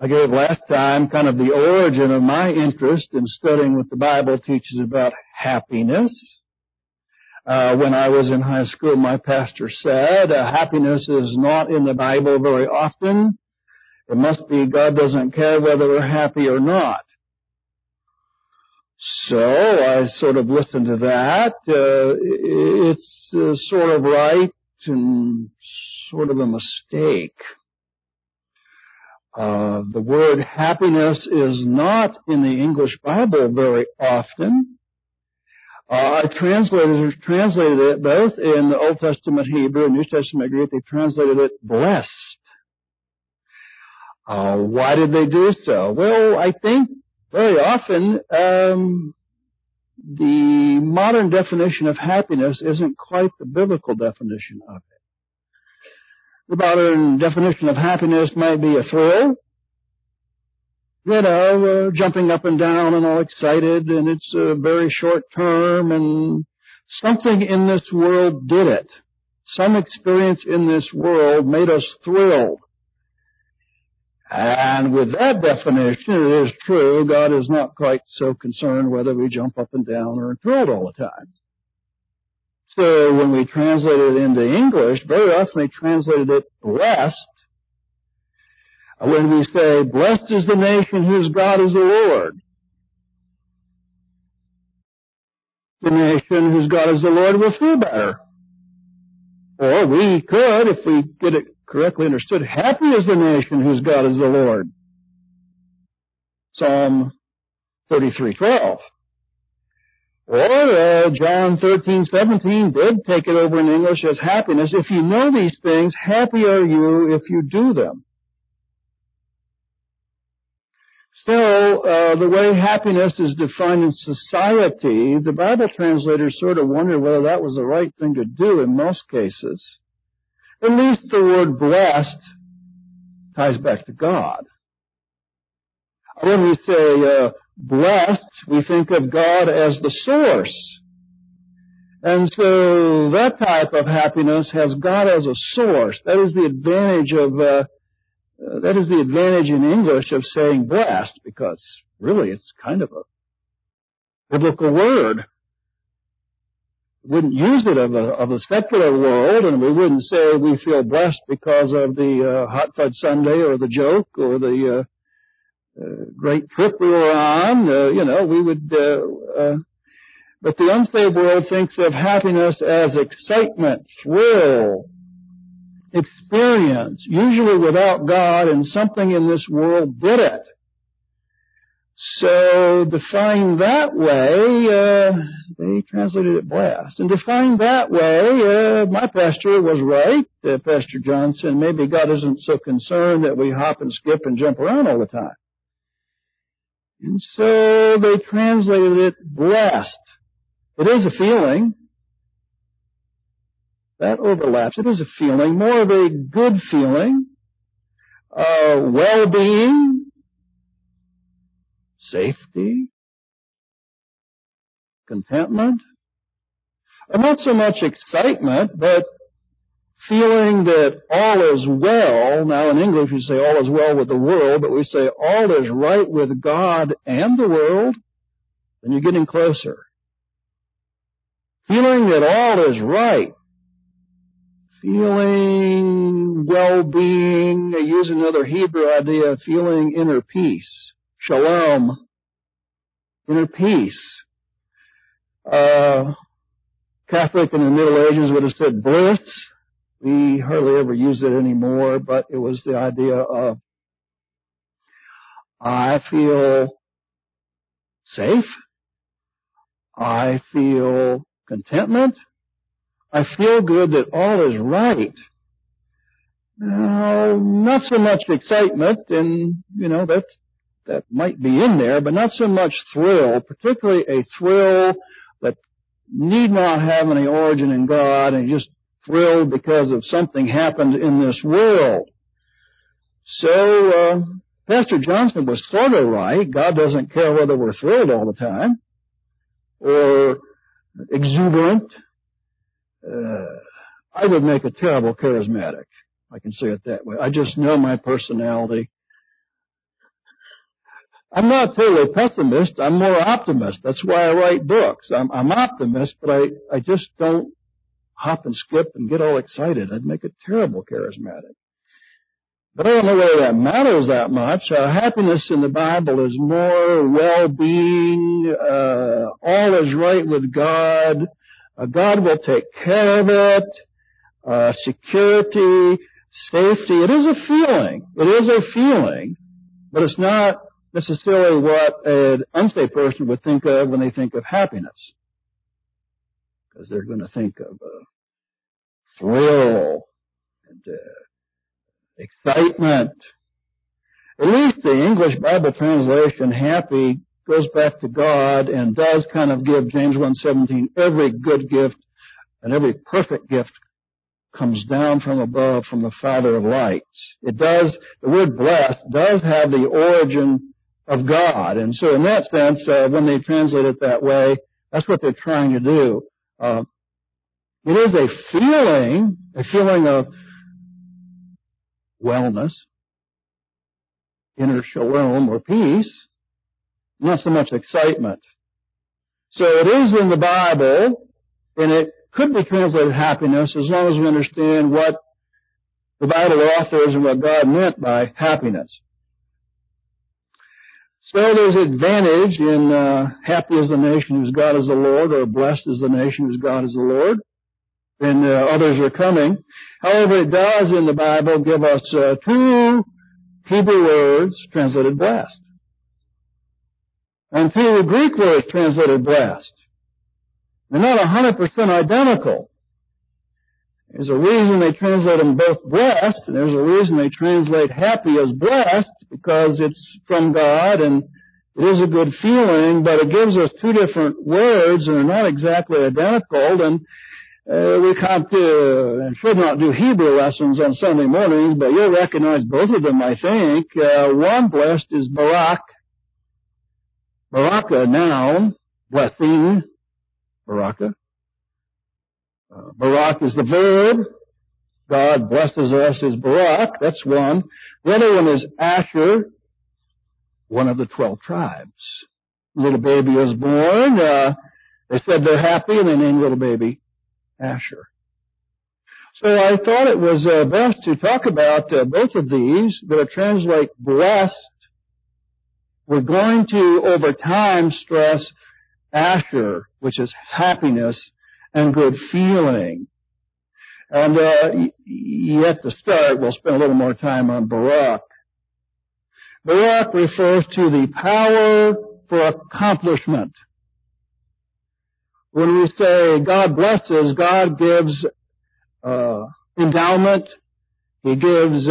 I gave last time kind of the origin of my interest in studying what the Bible teaches about happiness. When I was in high school, my pastor said, happiness is not in the Bible very often. It must be God doesn't care whether we're happy or not. So I sort of listened to that. It's sort of right and sort of a mistake. The word happiness is not in the English Bible very often. I translated it both in the Old Testament Hebrew and New Testament Greek. They translated it blessed. Why did they do so? Well, I think very often the modern definition of happiness isn't quite the biblical definition of it. The modern definition of happiness might be a thrill, jumping up and down and all excited, and it's very short term, and something in this world did it. Some experience in this world made us thrilled. And with that definition, it is true, God is not quite so concerned whether we jump up and down or are thrilled all the time. So when we translate it into English, very often they translated it blessed. When we say, blessed is the nation whose God is the Lord. The nation whose God is the Lord will feel better. Or we could, if we get it correctly understood, happy is the nation whose God is the Lord. Psalm 33:12. Or John 13:17 did take it over in English as happiness. If you know these things, happy are you if you do them. So, the way happiness is defined in society, the Bible translators sort of wonder whether that was the right thing to do in most cases. At least the word blessed ties back to God. When we say blessed, we think of God as the source. And so that type of happiness has God as a source. That is the advantage in English of saying blessed, because really it's kind of a biblical word. We wouldn't use it of a secular world, and we wouldn't say we feel blessed because of the hot fudge sundae or the joke or the great trip we were on. We would. But the unsaved world thinks of happiness as excitement, thrill, experience, usually without God, and something in this world did it. So, defined that way, they translated it blessed. And defined that way, my pastor was right, Pastor Johnson. Maybe God isn't so concerned that we hop and skip and jump around all the time. And so they translated it blessed. It is a feeling. That overlaps. It is a feeling, more of a good feeling, well-being, safety, contentment. Not so much excitement, but feeling that all is well. Now in English we say all is well with the world, but we say all is right with God and the world, then you're getting closer. Feeling that all is right. Feeling well-being. I use another Hebrew idea, feeling inner peace. Shalom. Inner peace. Catholic in the Middle Ages would have said bliss. We hardly ever use it anymore, but it was the idea of I feel safe. I feel contentment. I feel good that all is right. Now, not so much excitement, and, that might be in there, but not so much thrill, particularly a thrill that need not have any origin in God, and just thrilled because of something happened in this world. So, Pastor Johnson was sort of right. God doesn't care whether we're thrilled all the time, or exuberant. I would make a terrible charismatic. I can say it that way. I just know my personality. I'm not totally pessimist. I'm more optimist. That's why I write books. I'm optimist, but I just don't hop and skip and get all excited. I'd make a terrible charismatic. But I don't know whether that matters that much. Happiness in the Bible is more well-being. All is right with God. God will take care of it. Security, safety. It is a feeling. It is a feeling, but it's not necessarily what an unsaved person would think of when they think of happiness. Because they're going to think of thrill and excitement. At least the English Bible translation, happy, goes back to God and does kind of give James 1:17, every good gift and every perfect gift comes down from above from the Father of lights. It does, the word blessed does have the origin of God. And so in that sense, when they translate it that way, that's what they're trying to do. It is a feeling of wellness, inner shalom or peace, not so much excitement. So it is in the Bible, and it could be translated happiness as long as we understand what the Bible offers and what God meant by happiness. So there's advantage in happy is the nation whose God is the Lord, or blessed is the nation whose God is the Lord, and others are coming. However, it does in the Bible give us two Hebrew words translated blessed, and two Greek words translated blessed. They're not 100% identical. There's a reason they translate them both blessed, and there's a reason they translate happy as blessed, because it's from God and it is a good feeling, but it gives us two different words and they're not exactly identical. And we can't and should not do Hebrew lessons on Sunday mornings, but you'll recognize both of them, I think. One blessed is barak. Baraka, noun, blessing, baraka. Barak is the verb. God blesses us is barak. That's one. The other one is Asher, one of the 12 tribes. Little baby was born. They said they're happy, and they named little baby Asher. So I thought it was best to talk about both of these that translate blessed. We're going to, over time, stress Asher, which is happiness and good feeling. And yet to start, we'll spend a little more time on Barak. Barak refers to the power for accomplishment. When we say God blesses, God gives endowment. He gives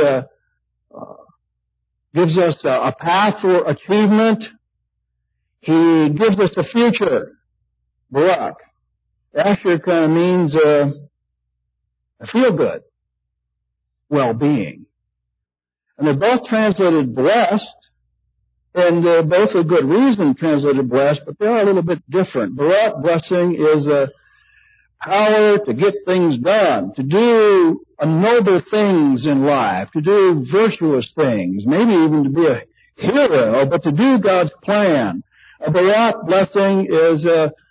us a path for achievement. He gives us a future. Barak. Asher kind of means feel good, well-being. And they're both translated blessed, and both with good reason translated blessed, but they're a little bit different. Barak, blessing, is a power to get things done, to do noble things in life, to do virtuous things, maybe even to be a hero, but to do God's plan. A Barak blessing is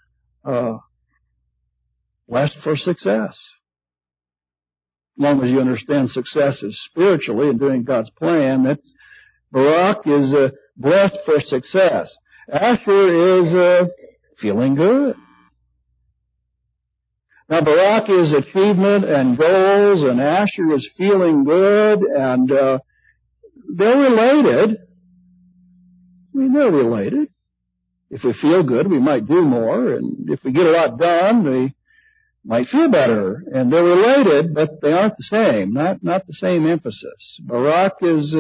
blessed for success. As long as you understand success is spiritually and doing God's plan, that's Barak is blessed for success. Asher is feeling good. Now, Barak is achievement and goals, and Asher is feeling good, and they're related. I mean, they're related. If we feel good, we might do more, and if we get a lot done, we might feel better. And they're related, but they aren't the same, not the same emphasis. Barak is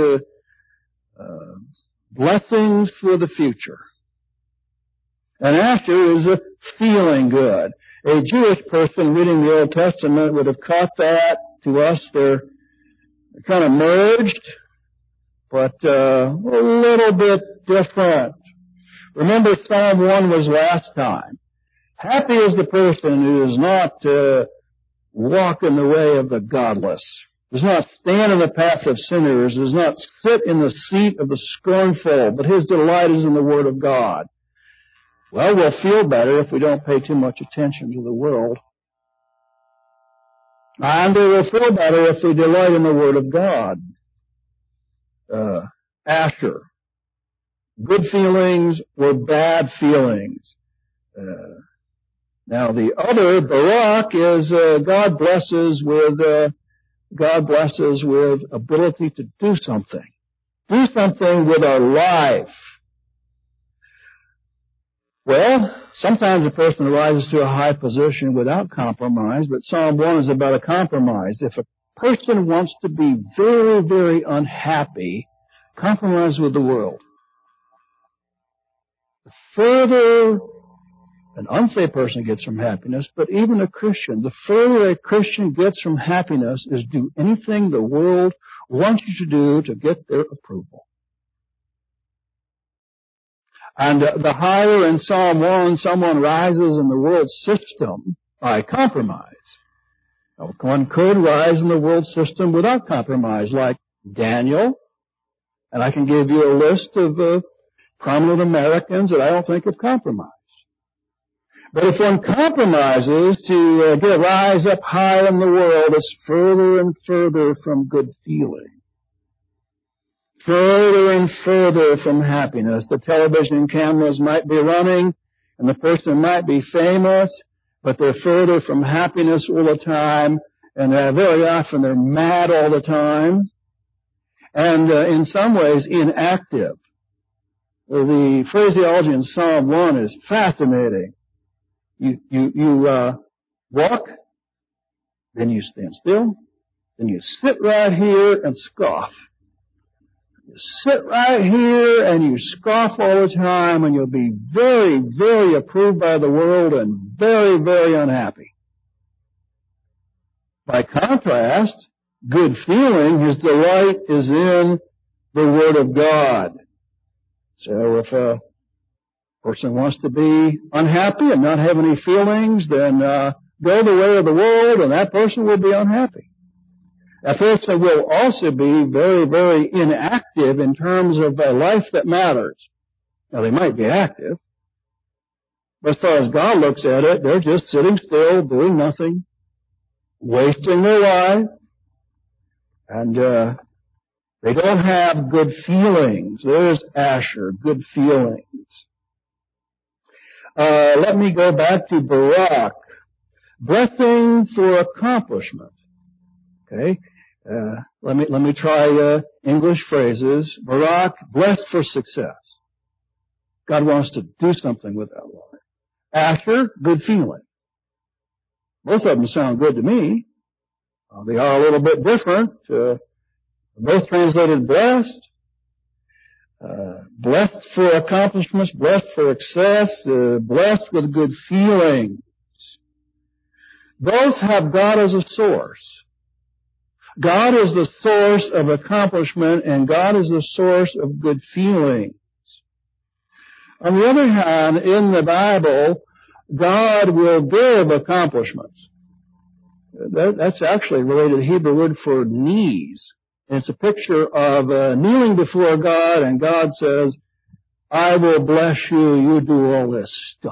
blessings for the future. And Asher is feeling good. A Jewish person reading the Old Testament would have caught that. To us, they're kind of merged, but a little bit different. Remember, Psalm 1 was last time. Happy is the person who does not walk in the way of the godless, does not stand in the path of sinners, does not sit in the seat of the scornful, but his delight is in the Word of God. Well, we'll feel better if we don't pay too much attention to the world. And we will feel better if we delight in the Word of God. Asher. Good feelings or bad feelings. Now the other, Barak, is God blesses with ability to do something. Do something with our life. Well, sometimes a person rises to a high position without compromise, but Psalm 1 is about a compromise. If a person wants to be very, very unhappy, compromise with the world. The further an unsaved person gets from happiness, but even a Christian, the further a Christian gets from happiness is do anything the world wants you to do to get their approval. And the higher in Psalm 1 someone rises in the world system by compromise. Now, one could rise in the world system without compromise, like Daniel. And I can give you a list of prominent Americans that I don't think have compromised. But if one compromises to rise up high in the world, it's further and further from good feeling. Further and further from happiness. The television cameras might be running, and the person might be famous, but they're further from happiness all the time, and very often they're mad all the time, and in some ways inactive. The phraseology in Psalm 1 is fascinating. You walk, then you stand still, then you sit right here and scoff. You sit right here and you scoff all the time, and you'll be very, very approved by the world and very, very unhappy. By contrast, good feeling, his delight is in the Word of God. So if a person wants to be unhappy and not have any feelings, then go the way of the world, and that person will be unhappy. That person will also be very, very inactive in terms of a life that matters. Now, they might be active, but as far as God looks at it, they're just sitting still, doing nothing, wasting their life, and they don't have good feelings. There's Asher, good feelings. Let me go back to Barak. Blessing for accomplishment. Okay, let me try English phrases. Barak, blessed for success. God wants to do something with that life. Asher, good feeling. Both of them sound good to me. They are a little bit different. Both translated blessed. Blessed for accomplishments, blessed for success, blessed with good feelings. Both have God as a source. God is the source of accomplishment, and God is the source of good feelings. On the other hand, in the Bible, God will give accomplishments. That's actually related to the Hebrew word for knees. And it's a picture of kneeling before God, and God says, I will bless you, you do all this stuff.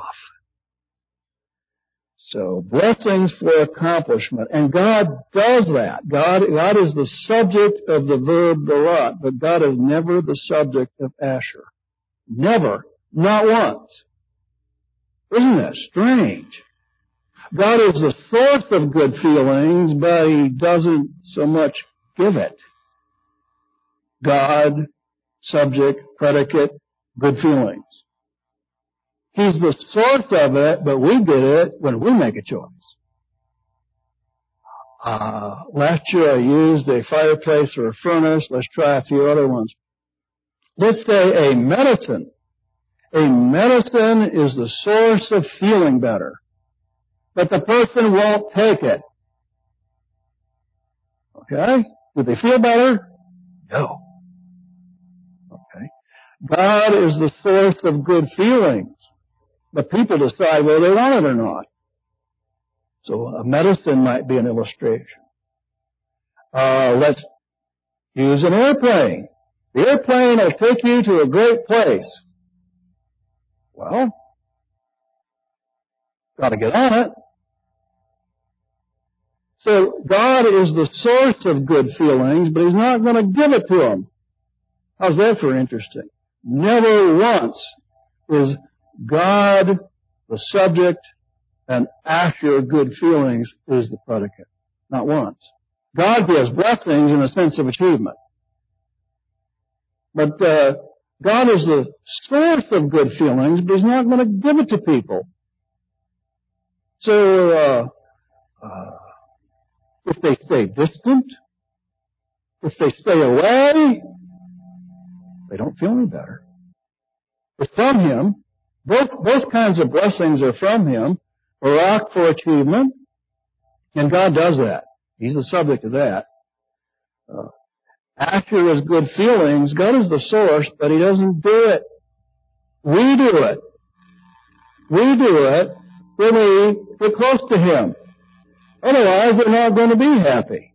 So, blessings for accomplishment. And God does that. God is the subject of the verb barak, but God is never the subject of Asher. Never. Not once. Isn't that strange? God is the source of good feelings, but He doesn't so much give it. God, subject, predicate, good feelings. He's the source of it, but we get it when we make a choice. Last year I used a fireplace or a furnace. Let's try a few other ones. Let's say a medicine. A medicine is the source of feeling better, but the person won't take it. Okay? Do they feel better? No. Okay. God is the source of good feelings. But people decide whether they want it or not. So a medicine might be an illustration. Let's use an airplane. The airplane will take you to a great place. Well, got to get on it. So God is the source of good feelings, but He's not going to give it to them. How's that for interesting? Never once is God the subject and after good feelings is the predicate. Not once. God gives blessings in a sense of achievement. But God is the source of good feelings, but He's not going to give it to people. So if they stay distant, if they stay away, they don't feel any better. It's from Him. Both kinds of blessings are from Him. Barak for achievement, and God does that. He's the subject of that. Asher is good feelings. God is the source, but He doesn't do it. We do it. We do it when we get close to Him. Otherwise, they're not going to be happy.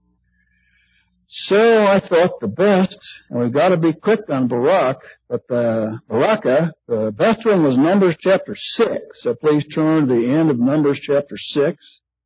So I thought the best, and we've got to be quick on Barak, but Barakah, the best one was Numbers chapter 6. So please turn to the end of Numbers chapter 6.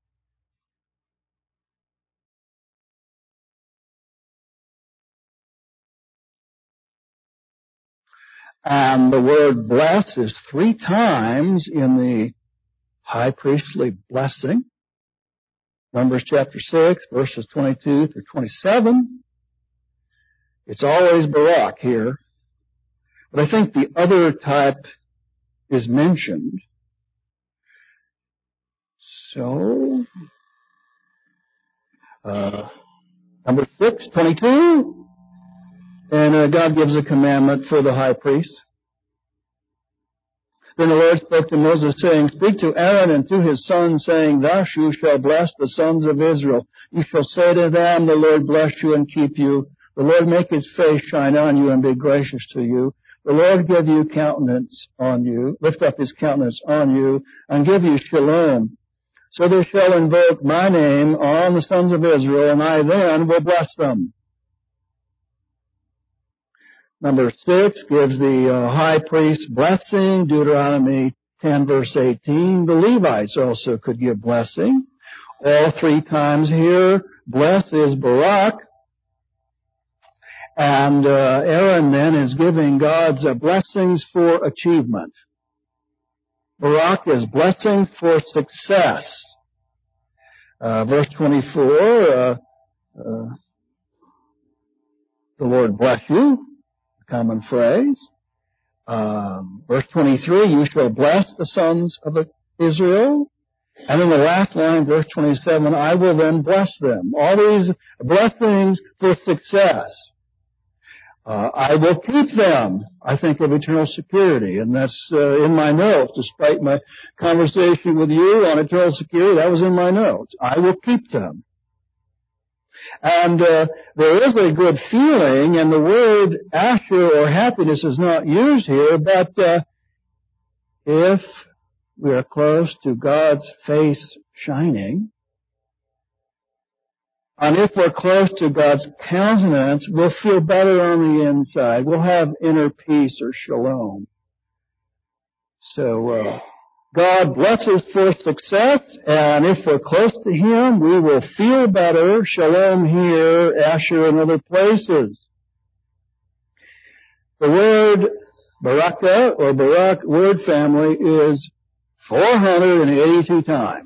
And the word bless is 3 times in the high priestly blessing. Numbers chapter 6, verses 22 through 27. It's always Barak here. But I think the other type is mentioned. So, number 6, 22. And God gives a commandment for the high priest. Then the Lord spoke to Moses, saying, Speak to Aaron and to his sons, saying, Thus you shall bless the sons of Israel. You shall say to them, The Lord bless you and keep you. The Lord make His face shine on you and be gracious to you. The Lord give you countenance on you, lift up His countenance on you, and give you shalom. So they shall invoke my name on the sons of Israel, and I then will bless them. Number 6 gives the high priest blessing, Deuteronomy 10 verse 18. The Levites also could give blessing. All 3 times here, bless is Barak. And Aaron then is giving God's blessings for achievement. Barak is blessing for success. Verse 24, the Lord bless you. Common phrase. Verse 23, you shall bless the sons of Israel. And then the last line, verse 27, I will then bless them. All these blessings for success. I will keep them. I think of eternal security, and that's in my notes. Despite my conversation with you on eternal security, that was in my notes. I will keep them. And there is a good feeling, and the word asher or happiness is not used here, but if we are close to God's face shining, and if we're close to God's countenance, we'll feel better on the inside. We'll have inner peace or shalom. So God blesses for success, and if we're close to Him, we will feel better. Shalom here, Asher in other places. The word Barakah or Barak word family is 482 times.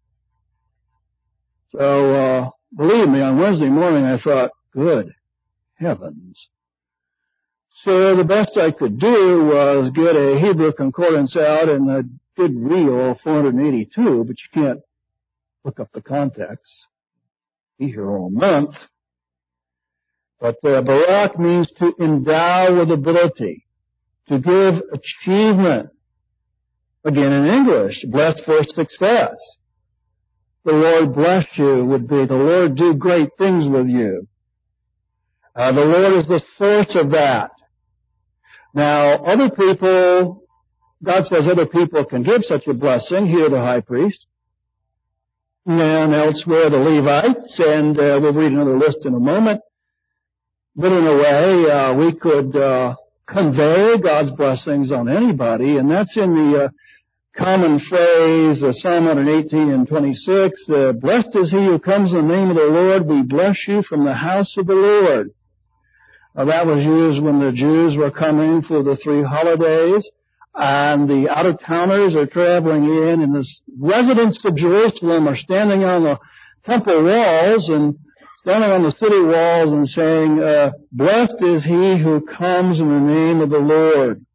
So, believe me, on Wednesday morning I thought, good heavens. So the best I could do was get a Hebrew concordance out, and I did real 482, but you can't look up the context. Be here all month. But Barak means to endow with ability, to give achievement. Again in English, bless for success. The Lord bless you would be, the Lord do great things with you. The Lord is the source of that. Now, other people, God says other people can give such a blessing, here the high priest. And elsewhere, the Levites, and we'll read another list in a moment. But in a way, we could convey God's blessings on anybody, and that's in the common phrase, Psalm 118 and 26, blessed is he who comes in the name of the Lord. We bless you from the house of the Lord. That was used when the Jews were coming for the 3 holidays, and the out-of-towners are traveling in, and the residents of Jerusalem are standing on the temple walls and standing on the city walls and saying, blessed is he who comes in the name of the Lord.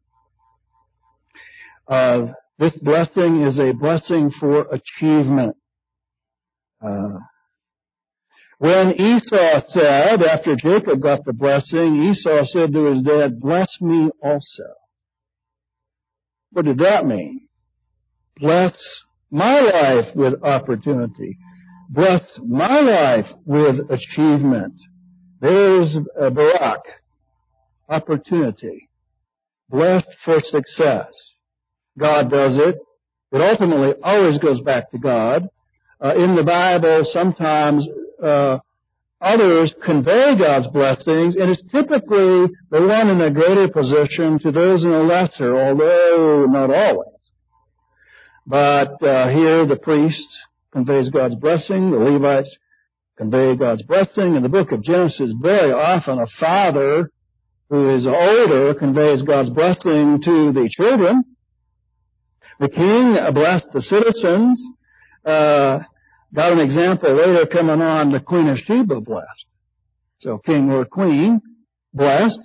This blessing is a blessing for achievement. When Esau said, after Jacob got the blessing, Esau said to his dad, bless me also. What did that mean? Bless my life with opportunity. Bless my life with achievement. There's Barak, opportunity. Blessed for success. God does it. It ultimately always goes back to God. In the Bible, sometimes others convey God's blessings, and it's typically the one in a greater position to those in a lesser, although not always. But here the priest conveys God's blessing, the Levites convey God's blessing. In the book of Genesis, very often a father who is older conveys God's blessing to the children. The king blessed the citizens. Got an example later coming on, the Queen of Sheba blessed. So king or queen blessed.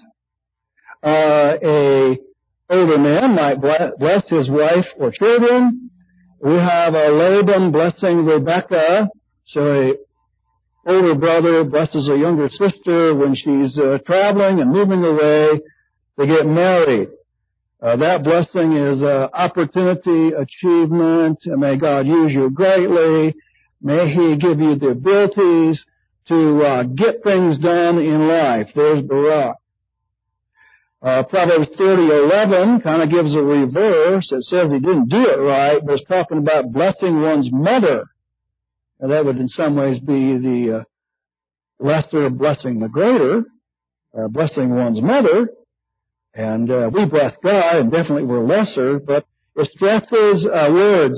A older man might bless his wife or children. We have Laban blessing Rebekah. So a older brother blesses a younger sister when she's traveling and moving away to get married. That blessing is opportunity, achievement. May God use you greatly. May He give you the abilities to get things done in life. There's Barak. Proverbs 30:11 kind of gives a reverse. It says he didn't do it right, but it's talking about blessing one's mother. And that would in some ways be the lesser blessing the greater, blessing one's mother. And we bless God, and definitely we're lesser, but it stresses words.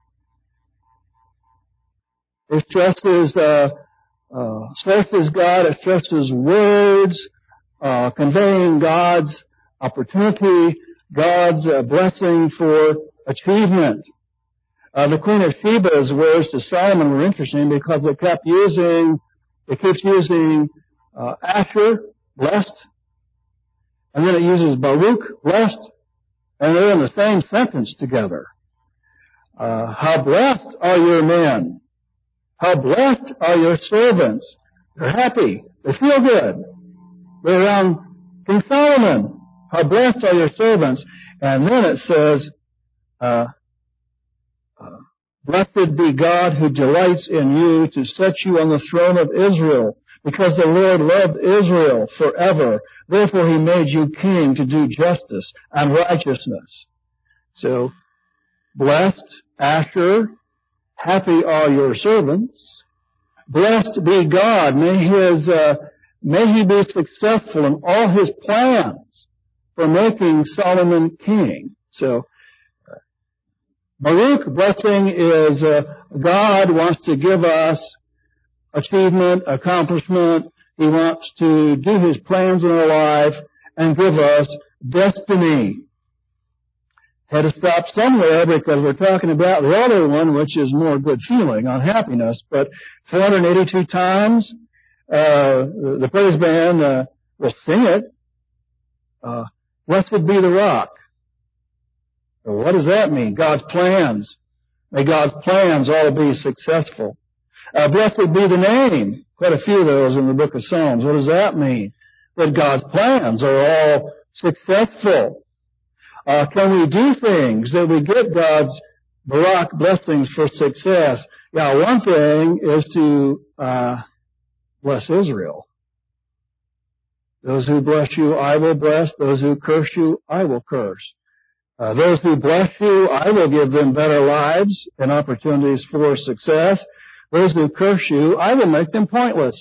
It stresses God, it stresses words, conveying God's opportunity, God's blessing for achievement. The Queen of Sheba's words to Solomon were interesting because it keeps using Asher, blessed, and then it uses Baruch, blessed, and they're in the same sentence together. How blessed are your men? How blessed are your servants? They're happy. They feel good. They're around King Solomon. How blessed are your servants? And then it says, blessed be God who delights in you to set you on the throne of Israel, because the Lord loved Israel forever. Therefore he made you king to do justice and righteousness. So, blessed, Asher, happy are your servants. Blessed be God. May He be successful in all His plans for making Solomon king. So, Baruch blessing is God wants to give us achievement, accomplishment. He wants to do His plans in our life and give us destiny. Had to stop somewhere because we're talking about the other one, which is more good feeling on happiness. But 482 times, the praise band will sing it. Blessed be the rock. Well, what does that mean? God's plans. May God's plans all be successful. Blessed be the name. Quite a few of those in the book of Psalms. What does that mean? That God's plans are all successful. Can we do things that we get God's Barak blessings for success? Yeah, one thing is to bless Israel. Those who bless you, I will bless. Those who curse you, I will curse. Those who bless you, I will give them better lives and opportunities for success. Those who curse you, I will make them pointless.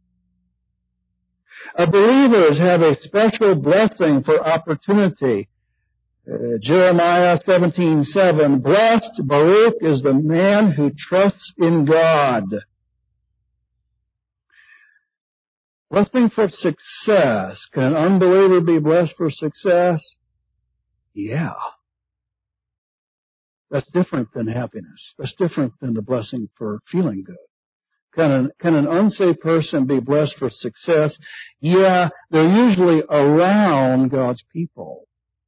Believers have a special blessing for opportunity. Jeremiah 17:7, blessed, Baruch, is the man who trusts in God. Blessing for success. Can an unbeliever be blessed for success? Yeah. That's different than happiness. That's different than the blessing for feeling good. Can an unsaved person be blessed for success? Yeah, they're usually around God's people.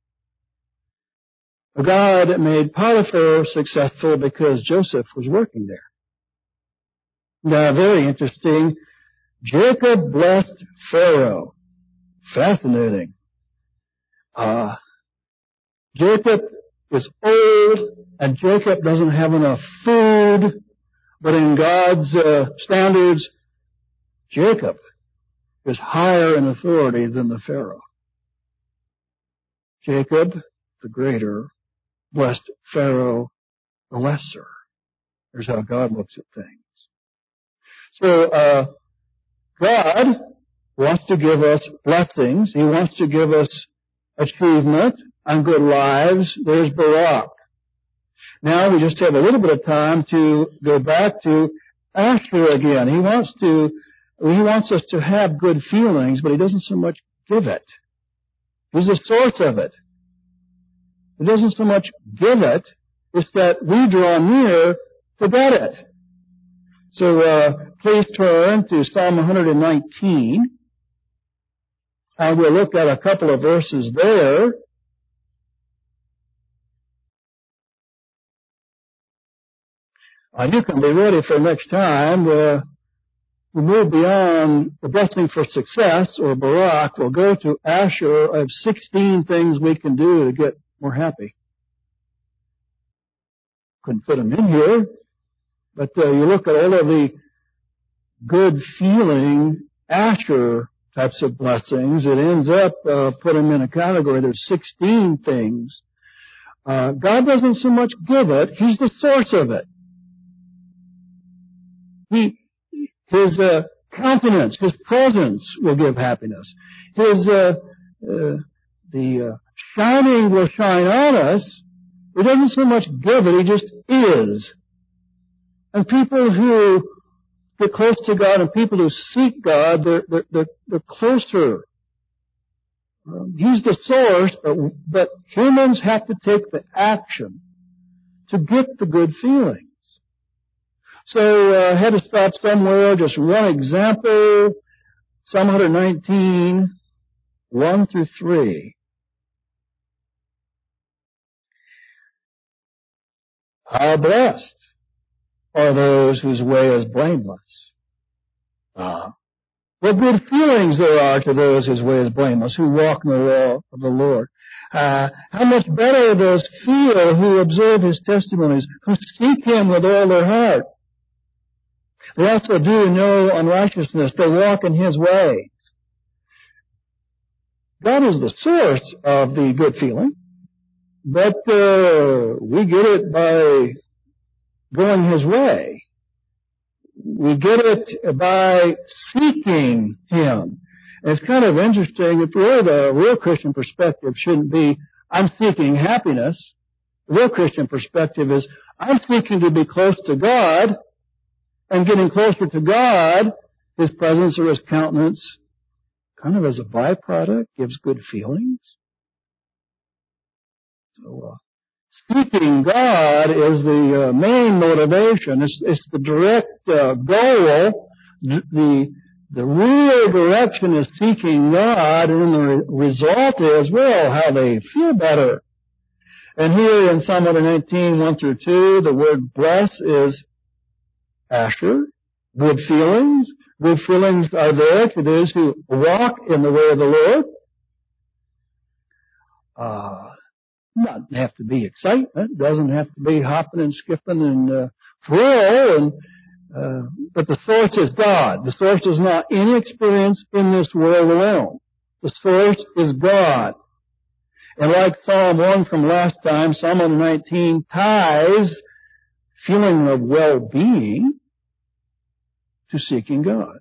God made Potiphar successful because Joseph was working there. Now, very interesting. Jacob blessed Pharaoh. Fascinating. Jacob is old, and Jacob doesn't have enough food, but in God's standards, Jacob is higher in authority than the Pharaoh. Jacob, the greater, blessed Pharaoh, the lesser. There's how God looks at things. So, God wants to give us blessings. He wants to give us achievement and good lives. There's Barak. Now we just have a little bit of time to go back to Asher again. He wants us to have good feelings, but he doesn't so much give it. He's the source of it. He doesn't so much give it, it's that we draw near to get it. So please turn to Psalm 119. And we'll look at a couple of verses there. You can be ready for next time. We move beyond the blessing for success, or Barak. We'll go to Asher. I have 16 things we can do to get more happy. Couldn't fit them in here. But you look at all of the good feeling Asher types of blessings, it ends up put them in a category. There's 16 things. God doesn't so much give it. He's the source of it. His countenance, His presence will give happiness. The shining will shine on us. He doesn't so much give it, He just is. And people who get close to God and people who seek God, they're closer. He's the source, but humans have to take the action to get the good feelings. So I had to stop somewhere. Just one example, Psalm 119, 1 through 3. How blessed are those whose way is blameless. What good feelings there are to those whose way is blameless, who walk in the law of the Lord. How much better those feel who observe His testimonies, who seek Him with all their heart. They also do no unrighteousness. They walk in His ways. God is the source of the good feeling, but we get it by going His way. We get it by seeking Him. And it's kind of interesting. If really the real Christian perspective shouldn't be, I'm seeking happiness. The real Christian perspective is, I'm seeking to be close to God, and getting closer to God, His presence or His countenance, kind of as a byproduct, gives good feelings. So, seeking God is the main motivation. It's the direct goal. The real direction is seeking God, and the result is, well, how they feel better. And here in Psalm 119, 1 through 2, the word bless is Asher. Good feelings. Good feelings are there to those who walk in the way of the Lord. Doesn't have to be excitement. Doesn't have to be hopping and skipping and thrill. But the source is God. The source is not any experience in this world alone. The source is God. And like Psalm 1 from last time, Psalm 119 ties feeling of well-being to seeking God.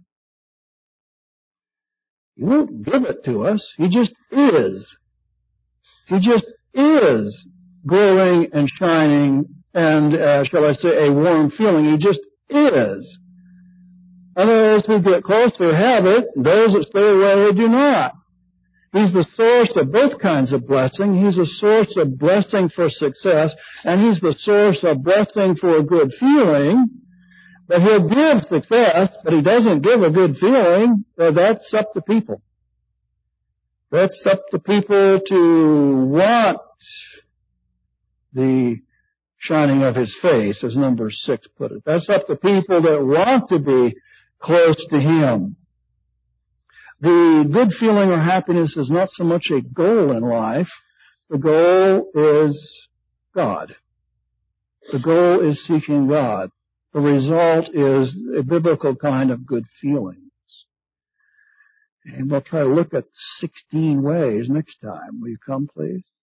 He won't give it to us. He just is. He just is glowing and shining and, shall I say, a warm feeling. He just is. And those who get closer have it, those that stay away do not. He's the source of both kinds of blessing. He's a source of blessing for success, and He's the source of blessing for a good feeling. But He'll give success, but He doesn't give a good feeling. That's up to people. That's up to people to want the shining of His face, as Numbers 6 put it. That's up to people that want to be close to Him. The good feeling or happiness is not so much a goal in life. The goal is God. The goal is seeking God. The result is a biblical kind of good feelings. And we'll try to look at 16 ways next time. Will you come, please?